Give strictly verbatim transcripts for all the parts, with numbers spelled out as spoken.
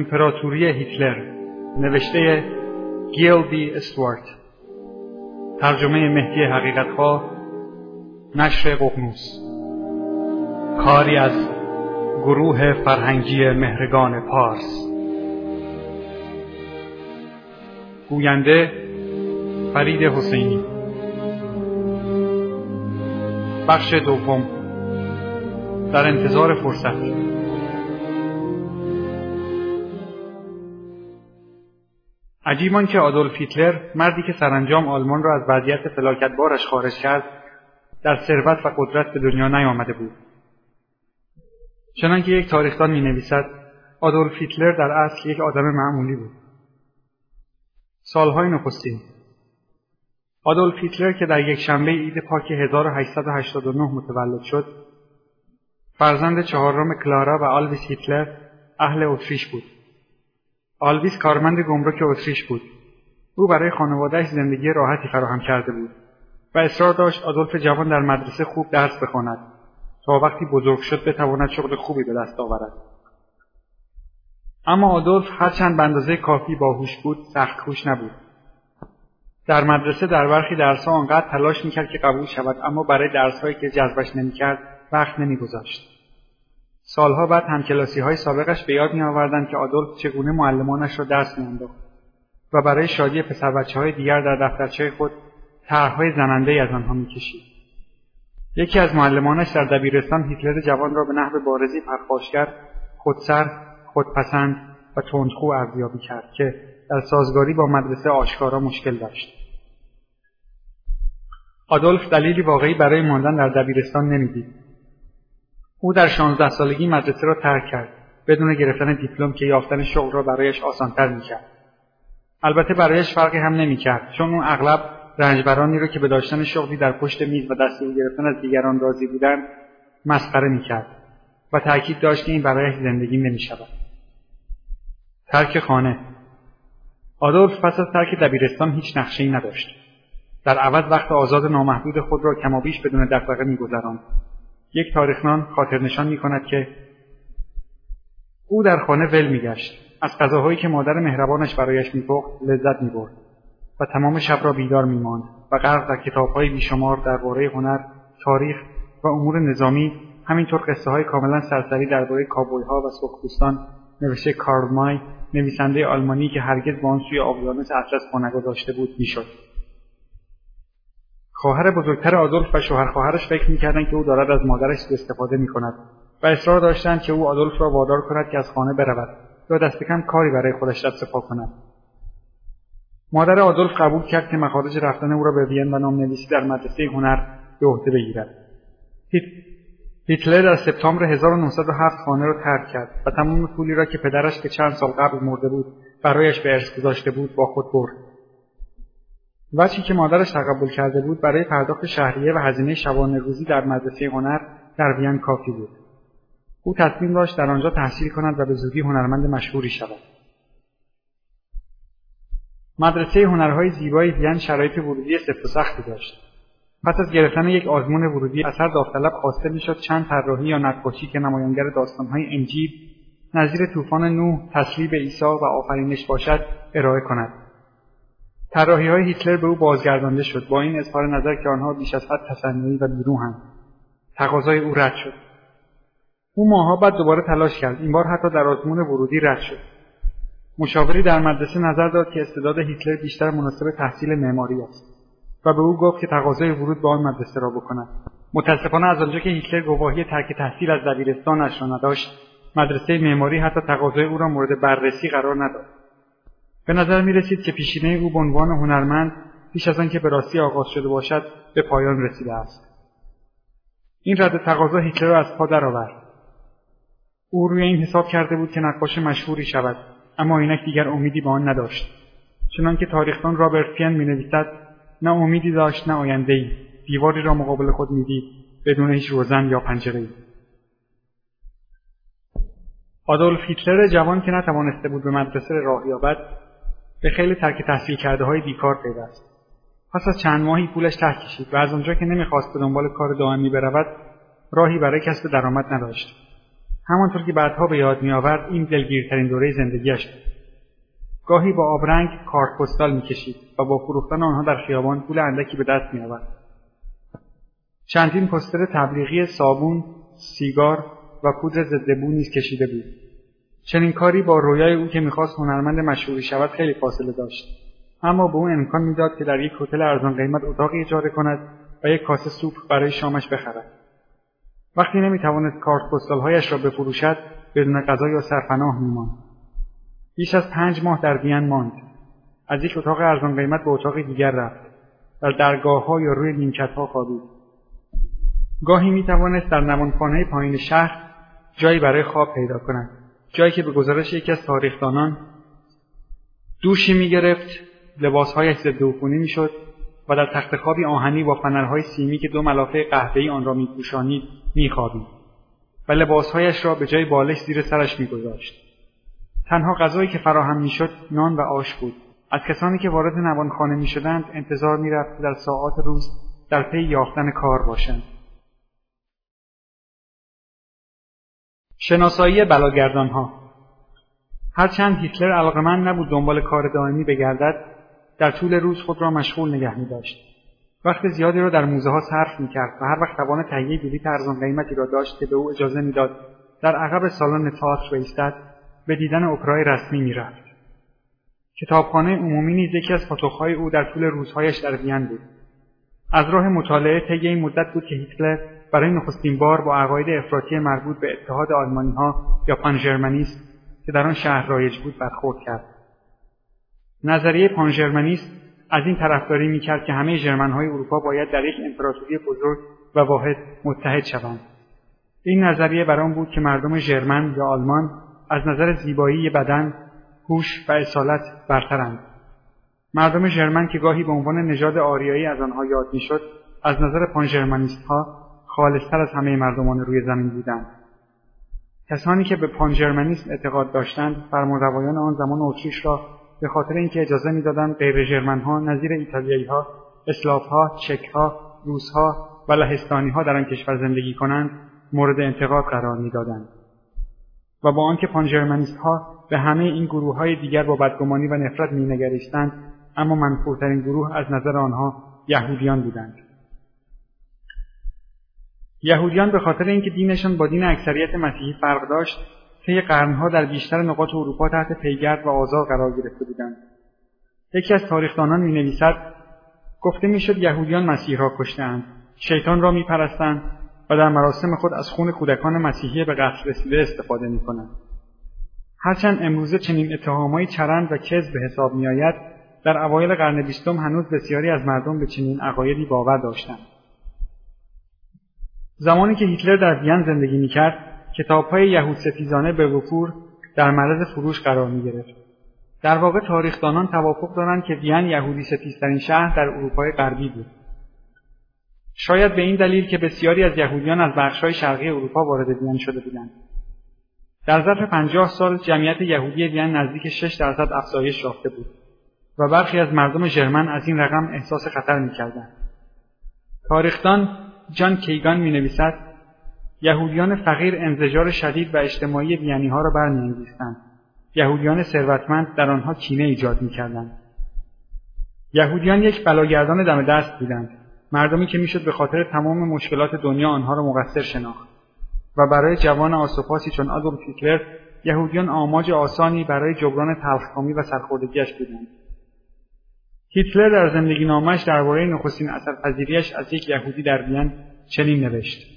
امپراتوری هیتلر، نوشته گیل بی استوارت، ترجمه مهدی حقیقت‌خواه، نشر ققنوس، کاری از گروه فرهنگی مهرگان پارس. گوینده فرید حسینی. بخش دوم، در انتظار فرصت. عجیب آن که آدولف هیتلر، مردی که سرانجام آلمان را از وضعیت فلاکتبارش خارج کرد، در ثروت و قدرت به دنیا نیامده بود. چنانکه یک تاریخدان می‌نویسد، آدولف هیتلر در اصل یک آدم معمولی بود. سالهای نخستین. آدولف هیتلر که در یک شنبه عید پاک هزار و هشتصد و هشتاد و نه متولد شد، فرزند چهارم کلارا و آلویس هیتلر، اهل اتریش بود. آلویس کارمند گمرک اتریش بود. او برای خانواده‌اش زندگی راحتی فراهم کرده بود و اصرار داشت آدولف جوان در مدرسه خوب درس بخواند تا وقتی بزرگ شد بتواند شغل خوبی به دست آورد. اما آدولف هرچند به اندازه کافی باهوش بود، سخت کوش نبود. در مدرسه در برخی درس‌ها آنقدر تلاش می‌کرد که قبول شود، اما برای درس‌هایی که جذبش نمی‌کرد وقت نمی‌گذاشت. سالها بعد همکلاسی‌های سابقش به یاد می‌آوردند که آدولف چگونه معلمانش را درس می‌انداخت و برای شادی پسر بچه‌های دیگر در دفترچه خود طرح‌های زننده‌ای از آنها می‌کشید. یکی از معلمانش در دبیرستان هیتلر جوان را به نحو بارزی پرخاشگر، خودسر، خودپسند و تندخو ارزیابی کرد که در سازگاری با مدرسه آشکارا مشکل داشت. آدولف دلیلی واقعی برای ماندن در دبیرستان نمی‌دید. او در شانزده سالگی مدرسه را ترک کرد، بدون گرفتن دیپلم که یافتن شغل را برایش آسان‌تر می‌کرد. البته برایش فرقی هم نمی‌کرد، چون او اغلب رنجبرانی را که به داشتن شغلی در پشت میز و دستور گرفتن از دیگران راضی بودند مسخره می‌کرد و تأکید داشت که این برایش زندگی نمی‌شود. ترک خانه. آدولف پس از ترک دبیرستان هیچ نقشه‌ای نداشت. در عوض وقت آزاد نامحدود خود را کمابیش بدون دغدغه می‌گذراند. یک تاریخ‌نامه خاطر نشان می‌کند که او در خانه ول می‌گشت، از غذاهایی که مادر مهربانش برایش می‌پخت لذت می‌برد و تمام شب را بیدار می‌ماند و غرق در کتاب‌های بیشمار درباره هنر، تاریخ و امور نظامی، همینطور قصه‌های کاملا سرسری درباره کاوبوی‌ها و سرخپوستان نوشته کارل مای، نویسنده آلمانی که هرگز به آن سوی اقیانوس اطلس پا نگذاشته بود، می‌شد. خواهر بزرگتر آدولف و شوهر خواهرش فکر می‌کردند که او دارد از مادرش سوء استفاده می‌کند و اصرار داشتند که او آدولف را وادار کند که از خانه برود یا دست کم کاری برای خودش دست پا کند. مادر آدولف قبول کرد که مخارج رفتن او را به وین و نام‌نویسی در مدرسه هنر به عهده بگیرد. هیت... هیتلر در سپتامبر هزار و نهصد و هفت خانه را ترک کرد و تمام پولی را که پدرش که چند سال قبل مرده بود برایش به ارث گذاشته بود با خود برد. وجهی که مادرش تقبل کرده بود برای پرداخت شهریه و هزینه شبانه روزی در مدرسه هنر در وین کافی بود. او تصمیم داشت در آنجا تحصیل کند و به زودی هنرمند مشهوری شود. مدرسه هنرهای زیبای وین شرایط ورودی سفت و سختی داشت. پس از گرفتن یک آزمون ورودی از هر داوطلب خواسته میشد چند طراحی یا نقاشی که نمایانگر داستانهای انجیل نظیر طوفان نوح، تسلیب عیسی و آفرینش باشد ارائه کند. طراحی‌های هیتلر به او بازگردانده شد با این اظهار نظر که آنها بیش از حد تصنعی و بیروحند. تقاضای او رد شد. او ماه‌ها بعد دوباره تلاش کرد، این بار حتی در آزمون ورودی رد شد. مشاوری در مدرسه نظر داد که استعداد هیتلر بیشتر مناسب تحصیل معماری است و به او گفت که تقاضای ورود به آن مدرسه را بکند. متاسفانه از آنجا که هیتلر گواهی ترک تحصیل از دبیرستانش را نداشت، مدرسه معماری حتی تقاضای او را مورد بررسی قرار نداد. به نظر می رسید که پیشینه او به عنوان هنرمند پیش از آن که به راستی آغاز شده باشد به پایان رسیده است. این رد تقاضا هیتلر را از پا درآورد. او روی این حساب کرده بود که نقاش مشهوری شود، اما اینک دیگر امیدی به آن نداشت. چنانکه تاریخدان رابرت پین می نویسد، نه امیدی داشت نه آینده‌ای، دیواری را مقابل خود می دید بدون هیچ روزن یا پنجره‌ای. آدولف هیتلر جوان که نتوانسته بود به مدرسه راه یابد، به خیلی ترک تحصیل کرده های بیکار پیوست. پس از چند ماهی پولش ته کشید و از آنجا که نمیخواست به دنبال کار دائمی برود، راهی برای کسب درآمد نداشت. همانطور که بعدها به یاد می‌آورد این دلگیرترین دوره زندگیش بود. گاهی با آبرنگ کارت پستال می‌کشید و با فروختن آنها در خیابان پول اندکی به دست می‌آورد. چندین پوستر تبلیغی صابون، سیگار و پودر ضد بو نیز کشیده بود. چنین کاری با رویای او که می‌خواست هنرمند مشهوری شود خیلی فاصله داشت، اما به او امکان می‌داد که در یک هتل ارزان قیمت اتاقی اجاره کند و یک کاسه سوپ برای شامش بخرد. وقتی نمی‌توانست کارت پستال‌هایش را بفروشد، بدون غذا یا سرپناه می‌ماند. بیش از پنج ماه در وین ماند. از یک اتاق ارزان قیمت به اتاق دیگر رفت. در درگاه‌ها یا روی نیمکت‌ها خوابید. گاهی می‌توانست در نمانخانه پایین شهر جایی برای خواب پیدا کند، جایی که به گزارش یکی از تاریخ‌دانان دوشی می‌گرفت، لباس‌هایش ضد عفونی می‌شد و در تخت خوابی آهنی با فنرهای سیمی که دو ملافه قهوه‌ای آن را می‌پوشانید می‌خوابید و لباس‌هایش را به جای بالش زیر سرش می‌گذاشت. تنها غذایی که فراهم می‌شد نان و آش بود. از کسانی که وارد نوانخانه می‌شدند انتظار می‌رفت در ساعات روز در پی یافتن کار باشند. شناسایی بلاگردان‌ها. هرچند هیتلر علاقه‌مند نبود دنبال کار دائمی بگردد، در طول روز خود را مشغول نگه می‌داشت. وقت زیادی را در موزه‌ها صرف می‌کرد و هر وقت توان تهیه بلیط ارزان قیمتی را داشت که به او اجازه می‌داد در عقب سالن تئاتر بایستد، به دیدن اپرای رسمی می‌رفت. کتابخانه عمومی نیز یکی از پاسخ‌های او در طول روزهایش در وین بود. از راه مطالعه طی این مدت بود که هیتلر برای نخستین بار با عقاید افراطی مربوط به اتحاد آلمانی‌ها یا پانژرمنیسم که در آن شهر رایج بود برخورد کرد. نظریه پانژرمنیسم از این طرفداری می‌کرد که همه ژرمن‌های اروپا باید در یک امپراتوری بزرگ و واحد متحد شوند. این نظریه بر آن بود که مردم ژرمن یا آلمان از نظر زیبایی بدن، هوش و اصالت برترند. مردم ژرمن که گاهی به عنوان نژاد آریایی از آنها یاد می‌شد، از نظر پانژرمنیست‌ها خالص‌تر از همه مردمان روی زمین بودند. کسانی که به پانژرمنیسم اعتقاد داشتند، فرمانروایان آن زمان اتریش را به خاطر اینکه اجازه می‌دادند غیر ژرمن‌ها نظیر ایتالیایی‌ها، اسلاف‌ها، چک‌ها، روس‌ها و لهستانی‌ها در آن کشور زندگی کنند، مورد انتقاد قرار می‌دادند. و با آنکه پانژرمنیست‌ها به همه این گروه‌های دیگر با بدگمانی و نفرت می‌نگریستند، اما منفورترین گروه از نظر آنها یهودیان بودند. یهودیان به خاطر اینکه دینشان با دین اکثریت مسیحی فرق داشت، طی قرنها در بیشتر نقاط اروپا تحت پیگرد و آزار قرار گرفته بودند. یکی از تاریخ‌دانان می‌نویسد: گفته می‌شد یهودیان مسیح را کشته‌اند، شیطان را می‌پرستند و در مراسم خود از خون کودکان مسیحی به قتل رسیده استفاده می‌کنند. هرچند امروزه چنین اتهام‌های چرند و کذب به حساب می‌آید، در اوایل قرن بیستم هنوز بسیاری از مردم به چنین عقایدی باور داشتند. زمانی که هیتلر در وین زندگی می‌کرد، کتاب‌های یهودستیزانه به وفور در معرض فروش قرار می‌گرفت. در واقع تاریخ‌دانان توافق دارند که وین یهودی ستیزترین شهر در اروپای غربی بود. شاید به این دلیل که بسیاری از یهودیان از بخش‌های شرقی اروپا وارد وین شده بودند. در ظرف پنجاه سال جمعیت یهودی وین نزدیک شش درصد افزایش یافته بود و برخی از مردم ژرمن از این رقم احساس خطر می‌کردند. تاریخدان جان کیگان می‌نویسد: یهودیان فقیر انزجار شدید و اجتماعی وینی‌ها را برمی‌انگیختند. یهودیان ثروتمند در آنها کینه ایجاد می‌کردند. یهودیان یک بلاگردان دم دست بودند، مردمی که میشد به خاطر تمام مشکلات دنیا آنها را مقصر شناخت و برای جوان آسوپاسی چون آدولف هیتلر یهودیان آماج آسانی برای جبران تلخکامی و سرخوردگیش بودند. هیتلر در زندگی نامه‌اش درباره نخستین اثرپذیریش از یک یهودی در وین چنین نوشت: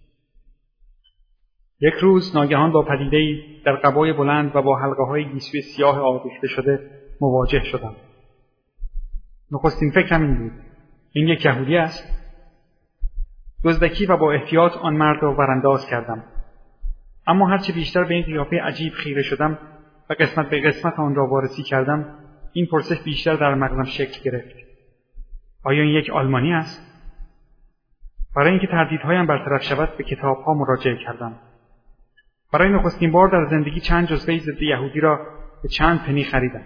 یک روز ناگهان با پدیده‌ای در قبای بلند و با حلقه‌های گیسوی سیاه آویخته شده مواجه شدم. نخستین فکرم این بود: این یک یهودی است. دزدکی و با احتیاط آن مرد را ورانداز کردم. اما هرچه بیشتر به این قیافه عجیب خیره شدم و قسمت به قسمت آن را وارسی کردم، این پرسش بیشتر در مغزم شکل گرفت: آیا این یک آلمانی است؟ برای اینکه تردیدهایم برطرف شود به کتاب‌ها مراجعه کردم. برای نخستین بار در زندگی چند جزوه ضد یهودی را به چند پنی خریدم.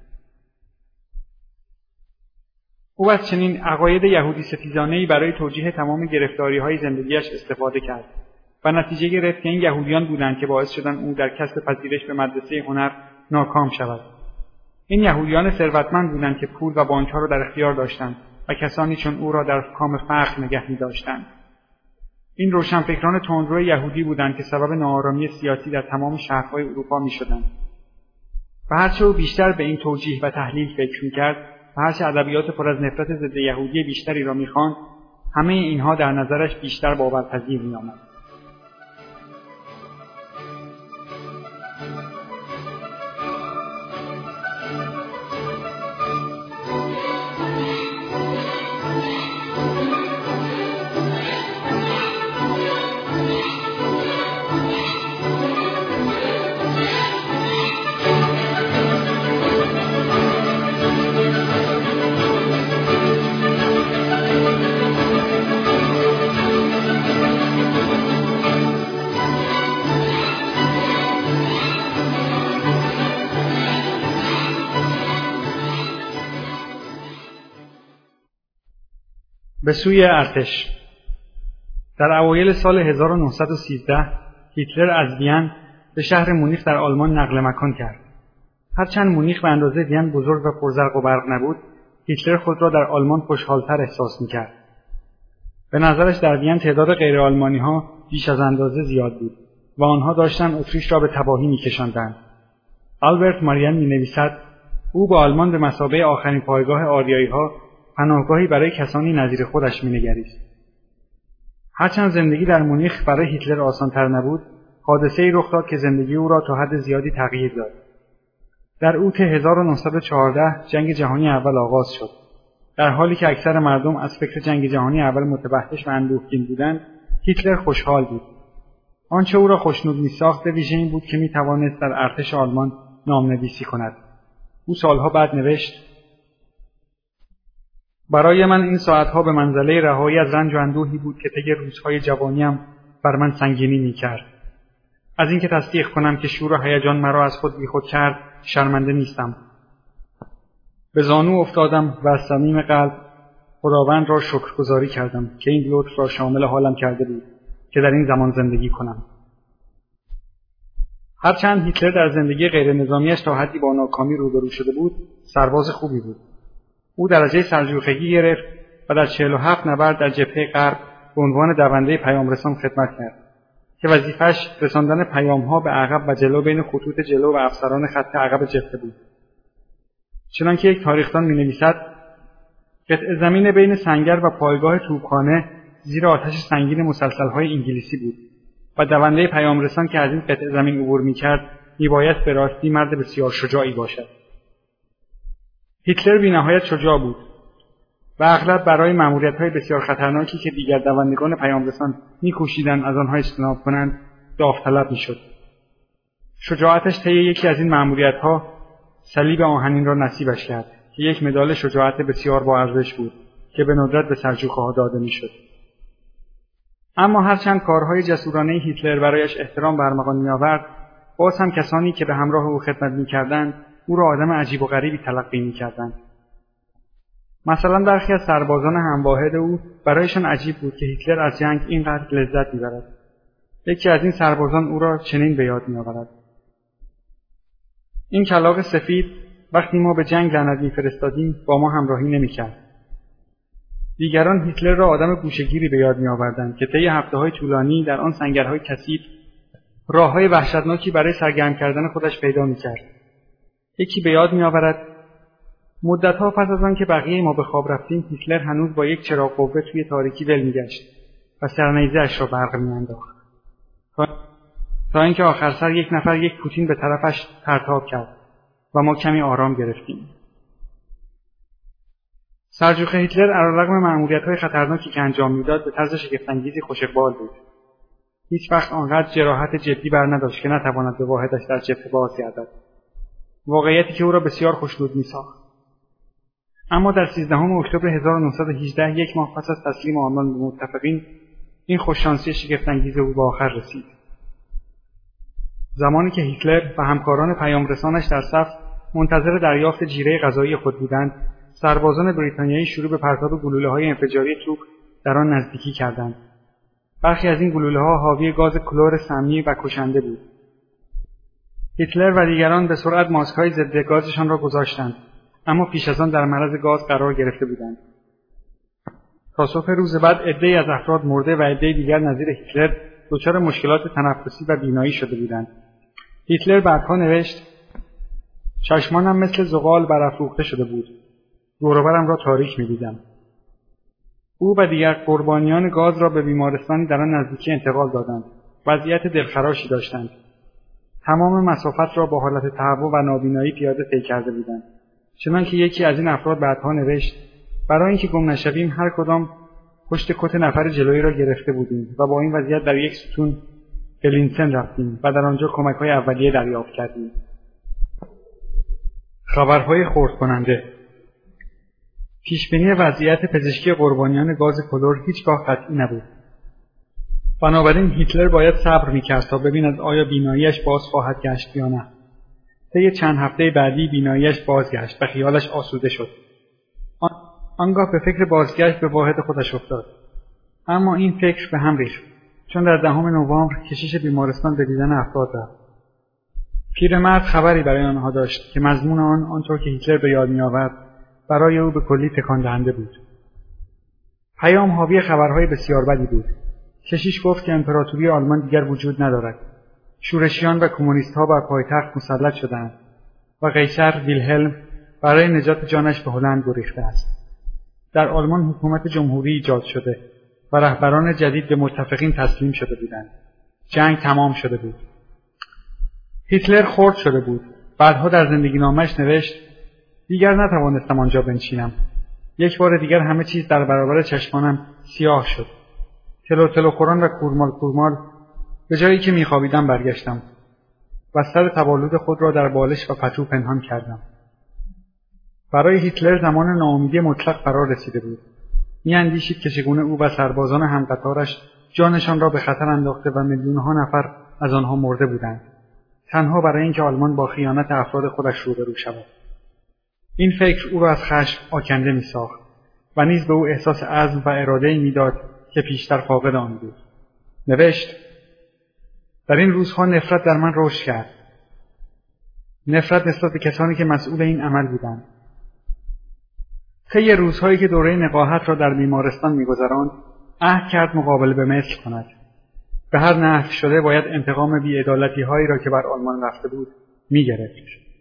او از چنین عقاید یهودی ستیزانه‌ای برای توجیه تمام گرفتاری‌های زندگیش استفاده کرد و نتیجه گرفت که این یهودیان بودند که باعث شدند او در کسب پذیرش به مدرسه هنر ناکام شود. این یهودیان ثروتمند بودند که پول و بانک‌ها را در اختیار داشتند و کسانی چون او را در کام فقر نگه می‌داشتند. این روشنفکران تندرو یهودی بودند که سبب ناآرامی سیاسی در تمام شهرهای اروپا می‌شدند. و هرچه او بیشتر به این توجیه و تحلیل فکر می‌کرد و هرچه ادبیات پر از نفرت ضد یهودی بیشتری را می‌خواند، همه اینها در نظرش بیشتر باورپذیر می‌آمد. به سوی ارتش. در اوایل سال هزار و نهصد و سیزده هیتلر از وین به شهر مونیخ در آلمان نقل مکان کرد. هرچند مونیخ به اندازه وین بزرگ و پرزرق و برق نبود، هیتلر خود را در آلمان خوشحالتر احساس می‌کرد. به نظرش در وین تعداد غیر آلمانی‌ها بیش از اندازه زیاد بود و آنها داشتند اتریش را به تباهی می‌کشاندند. آلبرت مارین می‌نویسد او با آلمان به مثابه آخرین پایگاه آریایی‌ها پناهگاهی برای کسانی نظیر خودش می‌نگریست. هرچند زندگی در مونیخ برای هیتلر آسان‌تر نبود، حادثه‌ای رخ داد که زندگی او را تا حد زیادی تغییر داد. در اوت هزار و نهصد و چهارده جنگ جهانی اول آغاز شد. در حالی که اکثر مردم از فکر جنگ جهانی اول متوحش و اندوهگین بودند، هیتلر خوشحال بود. آنچه او را خوشنود می‌ساخت به ویژه این بود که می‌توانست در ارتش آلمان نام‌نویسی کند. او سالها بعد نوشت: برای من این ساعتها به منزله رهایی از رنج و اندوهی بود که طی روزهای جوانیم بر من سنگینی می‌کرد. از اینکه تصدیق کنم که شور و هیجان مرا از خود بیخود کرد، شرمنده نیستم. به زانو افتادم و از صمیم قلب خداوند را شکرگزاری کردم که این لطف را شامل حالم کرده بود که در این زمان زندگی کنم. هرچند هیتلر در زندگی غیر نظامیش تا حدی با ناکامی روبرو شده بود، سرباز خوبی بود. او درجه سرجوخگی گرفت و در چهل و هفت نبرد در جبهه غرب به عنوان دونده پیامرسان خدمت کرد که وظیفه‌اش رساندن پیام‌ها به عقب و جلو بین خطوط جلو و افسران خط عقب جبهه بود. چنانکه یک تاریخ‌دان می‌نویسد: قطع زمین بین سنگر و پایگاه توپخانه زیر آتش سنگین مسلسل‌های انگلیسی بود و دونده پیامرسان که از این قطع زمین عبور می‌کرد می‌بایست به راستی مرد بسیار شجاعی باشد. هیتلر بی‌نهایت شجاع بود و اغلب برای مأموریت‌های بسیار خطرناکی که دیگر دوندگان پیامرسان می‌کوشیدند از آنها اجتناب کنند، داوطلب می‌شد. شجاعتش طی یکی از این مأموریت‌ها صلیب آهنین را نصیبش کرد که یک مدال شجاعت بسیار با ارزش بود که به ندرت به سرجوخه‌ها داده می‌شد. اما هرچند کارهای جسورانه هیتلر برایش احترام برمغان می‌آورد، باز هم کسانی که به همراه او خدمت می‌کردند او را آدم عجیب و غریبی تلقی می‌کردند. مثلا برخی از سربازان همواحد او برایشان عجیب بود که هیتلر از جنگ اینقدر لذت می‌برد. یکی از این سربازان او را چنین به یاد می‌آورد: این کلاغ سفید وقتی ما به جنگ لعنت می‌فرستادیم با ما همراهی نمی‌کرد. دیگران هیتلر را آدم گوشه‌گیری به یاد می‌آوردند که طی هفته‌های طولانی در آن سنگرهای کثیف راه‌های وحشتناکی برای سرگرم کردن خودش پیدا می‌کرد. یکی به یاد می‌آورد: مدت‌ها پس از آن که بقیه ما به خواب رفتیم، هیتلر هنوز با یک چراغ قوه توی تاریکی ول می‌گشت و سرنیزه‌اش را برق می‌انداخت. تا اینکه آخر سر یک نفر یک پوتین به طرفش پرتاب کرد و ما کمی آرام گرفتیم. سرجوخه هیتلر علیرغم مأموریت‌های خطرناکی که انجام می‌داد به طرز شگفت‌انگیزی خوش اقبال بود. هیچ وقت آنقدر جراحت جدی بر نداشت که نتواند به واحدش در جبهه بازگردد، واقعیتی که او را بسیار خوشنود می‌ساخت. اما در سیزدهم اکتبر هزار و نهصد و هجده، یک ماه پس از تسلیم آلمان به متفقین، این خوششانسی شگفت‌انگیز او به آخر رسید. زمانی که هیتلر و همکاران پیامرسانش در صف منتظر دریافت جیره غذایی خود بودند، سربازان بریتانیایی شروع به پرتاب گلوله‌های انفجاری توپ در آن نزدیکی کردند برخی از این گلوله‌ها حاوی گاز کلور سمی و کشنده بود. هیتلر و دیگران به سرعت ماسک‌های ضد گازشان را گذاشتند، اما پیش از آن در معرض گاز قرار گرفته بودند. تا صبح روز بعد عده‌ای از افراد مرده و عده‌ای دیگر نظیر هیتلر دچار مشکلات تنفسی و بینایی شده بودند. هیتلر بعدها نوشت: چشمانم مثل زغال برافروخته شده بود. دور و برم را تاریک می‌دیدم. او و دیگر قربانیان گاز را به بیمارستانی در آن نزدیکی انتقال دادند. وضعیت دلخراشی داشتند. تمام مسافت را با حالت تهوع و نابینایی پیاده طی کرده بودند. چنانکه یکی از این افراد بعدها نوشت: برای اینکه گم نشویم هر کدام پشت کت نفر جلویی را گرفته بودیم و با این وضعیت در یک ستون به لینسن رفتیم و در آنجا کمک‌های اولیه دریافت کردیم. خبرهای خرد کننده. پیشبینی وضعیت پزشکی قربانیان گاز کلور هیچگاه قطعی نبود. بنابراین هیتلر باید صبر می‌کرد تا ببیند آیا بیناییش باز خواهد گشت یا نه. طی چند هفته بعدی بیناییش بازگشت و خیالش آسوده شد. آن... آنگاه به فکر بازگشت به واحد خودش افتاد. اما این فکر به هم ریخت، چون در دهم نوامبر کشیش بیمارستان به دیدن افراد رفت. پیرمرد خبری برای آنها داشت که مضمون آن آنطور که هیتلر به یاد می‌آورد برای او به کلی تکان دهنده بود. پیام حاوی خبرهای بسیار بدی بود. کشیش گفت که امپراتوری آلمان دیگر وجود ندارد. شورشیان و کمونیست‌ها بر پایتخت مسلط شدند و قیصر ویلهلم برای نجات جانش به هلند گریخته است. در آلمان حکومت جمهوری ایجاد شده و رهبران جدید به متفقین تسلیم شده بودند. جنگ تمام شده بود. هیتلر خرد شده بود. بعدها در زندگی نامش نوشت: دیگر نتوانستم آنجا بنشینم. یک بار دیگر همه چیز در برابر چشمانم سیاه شد. تلو تلو خوران و کورمال کورمال به جایی که میخوابیدم برگشتم و سر تولد خود را در بالش و پتو پنهان کردم. برای هیتلر زمان ناامیدی مطلق فرا رسیده بود. میاندیشید که چگونه او و سربازان همقطارش جانشان را به خطر انداخته و میلیون‌ها نفر از آنها مرده بودند، تنها برای اینکه آلمان با خیانت افراد خودش روبرو شود. این فکر او را از خشم آکنده می‌ساخت و نیز به او احساس عزم و اراده‌ای می‌داد که پیشتر فاقد آن بود. نوشت: در این روزها نفرت در من رشد کرد. نفرت نسبت به کسانی که مسئول این عمل بودند. طی روزهایی که دوره نقاهت را در بیمارستان می‌گذراند، عهد کرد مقابله به مثل کند. به هر نحو شده باید انتقام بی‌عدالتی‌هایی را که بر آلمان رفته بود می‌گرفت.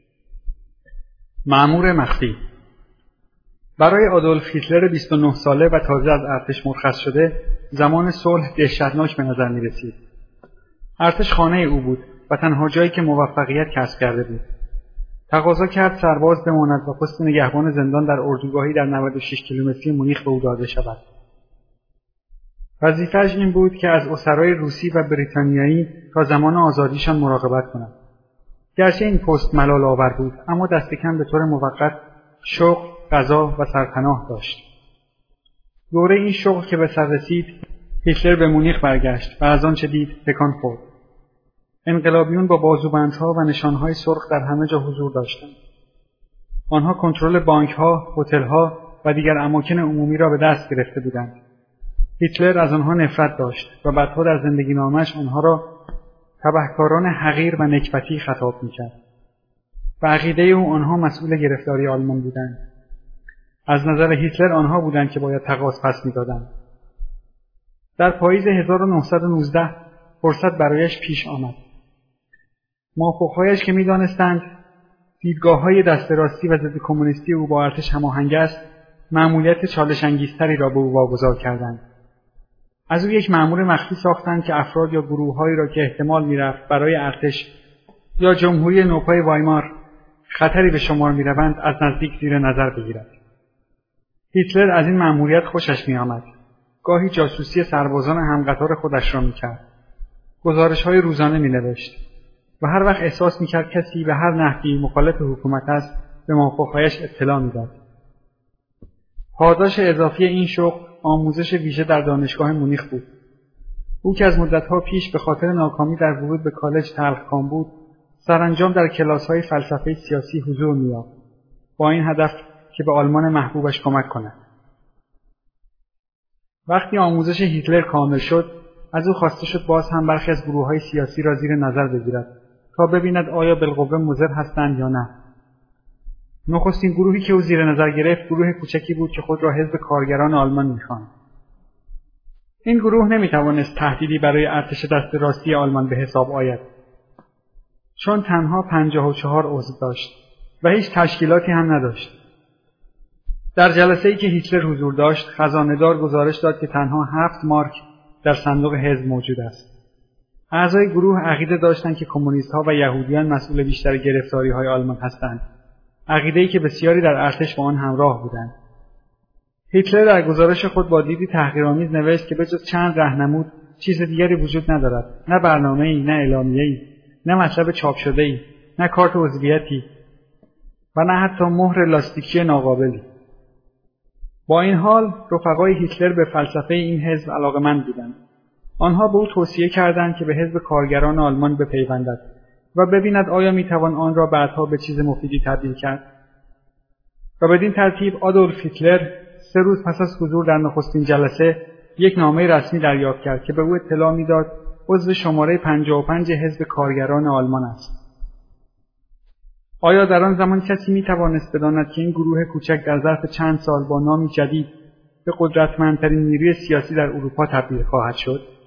مأمور مخفی. برای آدولف هیتلر بیست و نه ساله و تازه از ارتش مرخص شده زمان صلح دهشتناک به نظر می‌رسید. ارتش خانه او بود و تنها جایی که موفقیت کسب کرده بود. تقاضا کرد سرباز بماند و پست نگهبان زندان در اردوگاهی در نود و شش کیلومتری مونیخ به او داده شود. وظیفه‌اش این بود که از اسرای روسی و بریتانیایی تا زمان آزادیشان مراقبت کند. گرچه این پست ملال آور بود، اما دست کم به طور موقت شغل، غذا و سرپناه داشت. دوره این شغل که به سر رسید، هیتلر به مونیخ برگشت و از آنچه دید تکان خورد. انقلابیون با بازوبندها و نشانهای سرخ در همه جا حضور داشتند. آنها کنترل بانکها، هتل‌ها و دیگر اماکن عمومی را به دست گرفته بودند. هیتلر از آنها نفرت داشت و بعدها در زندگی نامش آنها را تبهکاران حقیر و نکبتی خطاب می‌کرد. و عقیده او آنها مسئول گرفتاری آلمان بودند. از نظر هیتلر آنها بودند که باید تقاضا پس می‌دادند. در پاییز هزار و نهصد و نوزده فرصت برایش پیش آمد. موافقهایش که می‌دانستند دیدگاه‌های دست راستی و ضد کمونیستی او با ارتش هماهنگ است، مأموریت چالش انگیزتری را به او واگذار کردند. از او یک مأمور مخفی ساختند که افراد یا گروه‌هایی را که احتمال می‌رفت برای ارتش یا جمهوری نوپای وایمار خطری به شمار می‌روند از نزدیک زیر نظر بگیرد. هیتلر از این مأموریت خوشش می‌آمد. گاهی جاسوسی سربازان همقطار خودش را می‌کرد. گزارش‌های روزانه می‌نوشت و هر وقت احساس می‌کرد کسی به هر نحوی مخالف حکومت است، به موافقهایش اطلاع می‌داد. پاداش اضافی این شغل آموزش ویژه در دانشگاه مونیخ بود. او که از مدت‌ها پیش به خاطر ناکامی در ورود به کالج تلخکام بود، سرانجام در کلاس‌های فلسفه سیاسی حضور می‌یافت، با این هدف که به آلمان محبوبش کمک کند. وقتی آموزش هیتلر کامل شد، از او خواسته شد باز هم برخی از گروه‌های سیاسی را زیر نظر بگیرد تا ببیند آیا بالقوه مضر هستند یا نه. نخستین گروهی که او زیر نظر گرفت گروه کوچکی بود که خود را حزب کارگران آلمان می‌خواند. این گروه نمی‌توانست تهدیدی برای ارتش دست راستی آلمان به حساب آید، چون تنها پنجاه و چهار عضو داشت و هیچ تشکیلاتی هم نداشت. در جلسه‌ای که هیتلر حضور داشت، خزانه‌دار گزارش داد که تنها هفت مارک در صندوق حزب موجود است. اعضای گروه عقیده داشتند که کمونیست‌ها و یهودیان مسئول بیشتر گرفتاری‌های آلمان هستند، عقیده‌ای که بسیاری در ارتش با آن همراه بودند. هیتلر در گزارش خود با دیدی تحقیرآمیز نوشت که بجز چند راهنمود چیز دیگری وجود ندارد، نه برنامه‌ای، نه اعلامیه‌ای، نه مطلب چاپ شده‌ای، نه کارت عضویتی و نه حتی مهر لاستیکی ناقابلی. با این حال رفقای هیتلر به فلسفه این حزب علاقه‌مند بودند. آنها به او توصیه کردند که به حزب کارگران آلمان بپیوندد و ببیند آیا میتوان آن را بعدها به چیز مفیدی تبدیل کرد. و بدین ترتیب آدولف هیتلر سه روز پس از حضور در نخستین جلسه یک نامه رسمی دریافت کرد که به او اطلاع میداد عضو شماره پنجاه و پنج حزب کارگران آلمان است. آیا در آن زمان کسی میتوانست بداند که این گروه کوچک در ظرف چند سال با نامی جدید به قدرتمندترین نیروی سیاسی در اروپا تبدیل خواهد شد؟